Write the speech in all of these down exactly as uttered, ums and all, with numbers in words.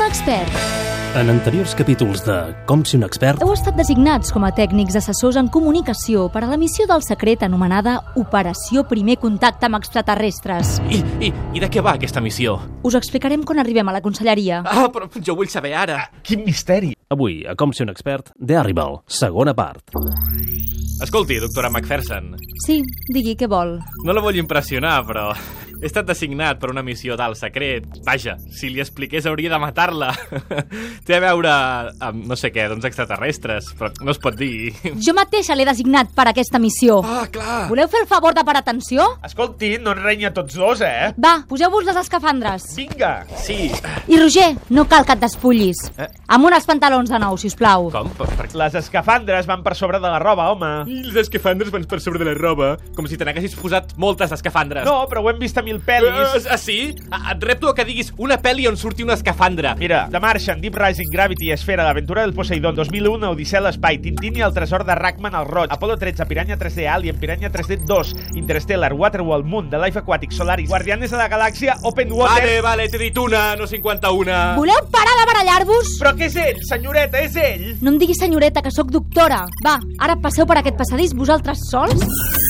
expert. En anteriors capítols de Com si un expert... Heu estat designats com a tècnics assessors en comunicació per a la missió del secret anomenada Operació Primer Contacte amb Extraterrestres. I, i, I de què va aquesta missió? Us explicarem quan arribem a la conselleria. Ah, però jo vull saber ara. Quin misteri! Avui, a Com si un expert, The Arrival, segona part. Escolti, doctora McPherson. Sí, digui què vol. No la vull impressionar, però... He estat designat per una missió d'alt secret. Vaja, si li expliqués hauria de matar-la. Té a veure amb no sé què, d'uns extraterrestres, però no es pot dir. Jo mateixa l'he designat per aquesta missió. Ah, clar. Voleu fer el favor de parar atenció? Escolti, no ens renya tots dos, eh? Va, poseu-vos les escafandres. Vinga! Sí. I Roger, no cal que et despullis. Eh? Amb uns pantalons de nou, sisplau. Com? Per, per... Les escafandres van per sobre de la roba, home. I les escafandres van per sobre de la roba, com si te n'haguessis posat moltes escafandres. No, però ho hem vist a mil pel·lis. Ah, sí? Et repto a que diguis una pel·li on surti una escafandra. Mira, The Martian, Deep Rising, Gravity, Esfera, L'aventura del Poseidon, dos mil un, Odissea a l'espai, Tintín i el tresor de Rackman al roig, Apolo tretze, Piranha tres D, Alien, Piranha tres D dos, Interstellar, Waterworld, Moon, The Life Aquatic, Solaris, Guardianes de la Galàxia, Open Water... Vale, vale, t'he dit una, no cinquanta-una. Voleu parar de barallar-vos? Però què és ell, senyoreta, és ell? No em diguis senyoreta, que sóc doctora. Va, ara passeu per aquest passadís vosaltres sols?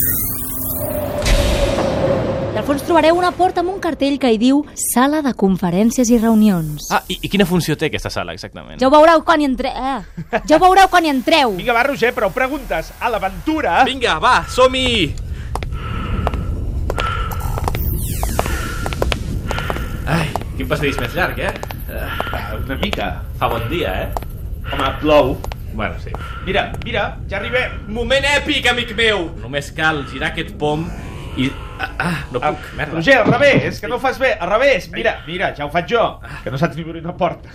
I al fons trobareu una porta amb un cartell que hi diu Sala de Conferències i Reunions. Ah, i, i quina funció té aquesta sala, exactament? Ja ho veureu quan hi entre... Eh. Ja ho veureu quan hi entreu. Vinga, va, Roger, però preguntes. A l'aventura... Vinga, va, som-hi! Ai, quin passadís més llarg, eh? Ah, una mica. Fa bon dia, eh? Home, plou. Bueno, sí. Mira, mira, ja arribem. Moment èpic, amic meu! Només cal girar aquest pom i... Ah, ah no puc, Ah, merda. Roger, al revés, que no ho fas bé, al revés. Mira, mira, ja ho faig jo, que no saps ni obrir una porta.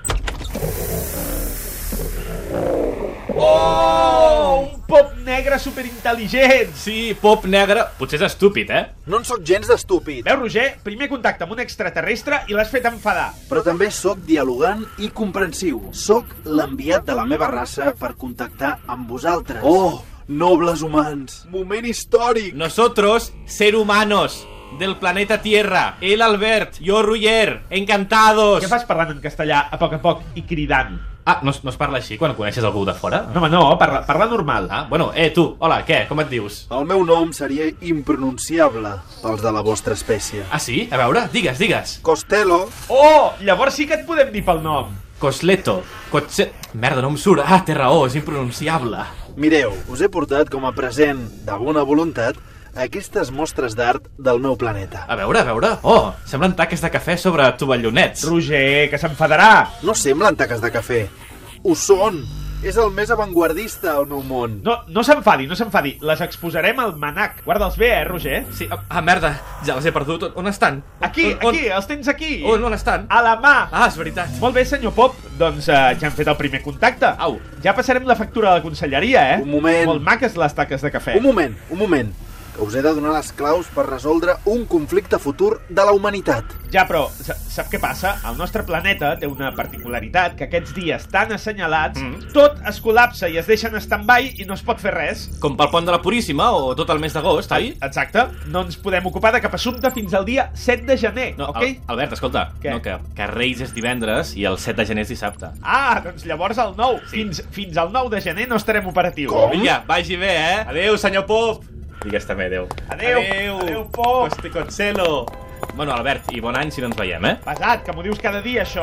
Oh, un pop negre superintel·ligent. Sí, pop negre. Potser és estúpid, eh? No en sóc gens d'estúpid, Veus, Roger? Primer contacte amb un extraterrestre i l'has fet enfadar. però també sóc dialogant i comprensiu. Sóc l'enviat de la meva raça per contactar amb vosaltres. Oh, nobles humans! Moment històric! Nosotros, ser humanos, del planeta Tierra. El Albert, yo Roger, encantados. Què fas parlant en castellà a poc a poc i cridant? Ah, no, es- no es parla així quan coneixes algú de fora? No, home, no, parla, parla normal. Ah, bueno, eh, tu, hola, què? Com et dius? El meu nom seria impronunciable pels de la vostra espècie. Ah, sí? A veure, digues, digues. Costello, Oh, llavors sí que et podem dir pel nom. Cosleto. Cotxe... Merda, no em surt. Ah, té raó, és impronunciable. mireu, us he portat com a present de bona voluntat aquestes mostres d'art del meu planeta. A veure, a veure. Oh, semblen taques de cafè sobre tovallonets. Roger, que s'enfadarà. No semblen taques de cafè. Ho són. És el més avantguardista al meu món. No, no s'enfadi, no s'enfadi. Les exposarem al manac. Guarda'ls bé, eh, Roger? Sí, ah, ah, merda, ja les he perdut. On estan? Aquí, on, aquí, els tens aquí. On, on estan? A la mà. Ah, és veritat. Molt bé, senyor Pop. Doncs uh, ja hem fet el primer contacte. Au. Ja passarem la factura a la conselleria, eh? Un moment. Molt maques les taques de cafè. Un moment, un moment. Que us he de donar les claus per resoldre un conflicte futur de la humanitat. Ja, però sa- sap què passa? El nostre planeta té una particularitat que aquests dies tan assenyalats Mm. tot es col·lapsa i es deixa en stand-by i no es pot fer res. Com pel pont de la Puríssima o tot el mes d'agost, oi? Exacte. No ens podem ocupar de cap assumpte fins al dia set de gener, No, ok? Al Albert, escolta, Què? no, que, que Reis és divendres i el set de gener és dissabte. Ah, doncs llavors el nou. Sí. Fins, fins al nou de gener no estarem operatius. Com? Vinga, vagi bé, eh? Adéu, senyor Pop. Digues també adéu. Adéu. Adéu. Adéu, Pop. Coste Cotzelo. Bueno, Albert, i bon any si no ens veiem, eh? Pesat, que m'ho dius cada dia, això.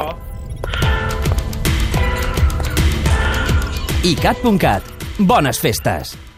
i cat punt cat. Bones festes!